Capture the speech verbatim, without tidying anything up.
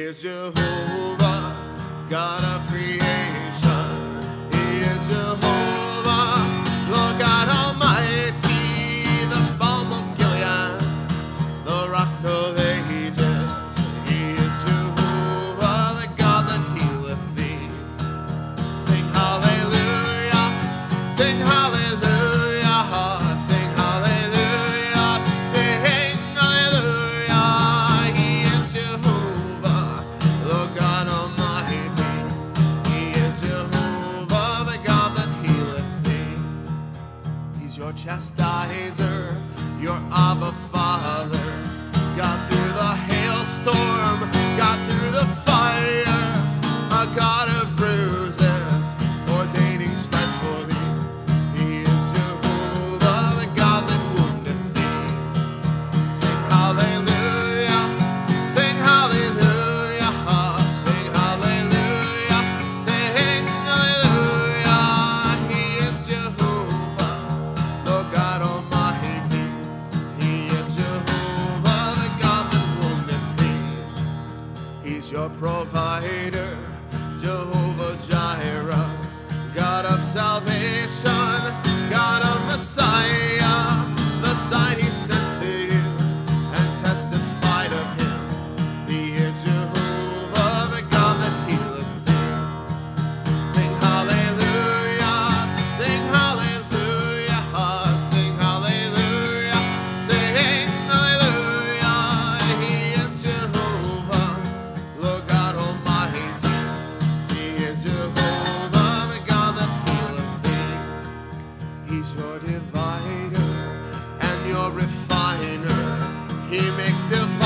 is Jehovah, God of creation. He is Jehovah, Lord God Almighty, the balm of Gilead, the rock of ages. He is Jehovah, the God that healeth thee. Sing hallelujah, sing hallelujah, sing hallelujah, sing hallelujah. He is Jehovah, Lord God Almighty. He is Jehovah, the God that healeth thee. He's your chastiser, your Abba Father. God through the hailstorm, God through the fire, a God of bruises, ordaining strife for thee. He is Jehovah, the God that woundeth thee. Sing hallelujah, sing hallelujah, sing hallelujah, sing hallelujah. He is Jehovah, Lord God Almighty. He is Jehovah, the God that woundeth thee. He's your provider, Jehovah Jireh, God of salvation, God of Messiah, the sign he sent to you and testified of him. He is Jehovah, the God that healeth thee. Sing hallelujah, sing hallelujah, sing hallelujah, sing hallelujah. He is Jehovah, Lord God Almighty. He is Jehovah, the God that healeth thee. He's your divider and your refiner. He makes division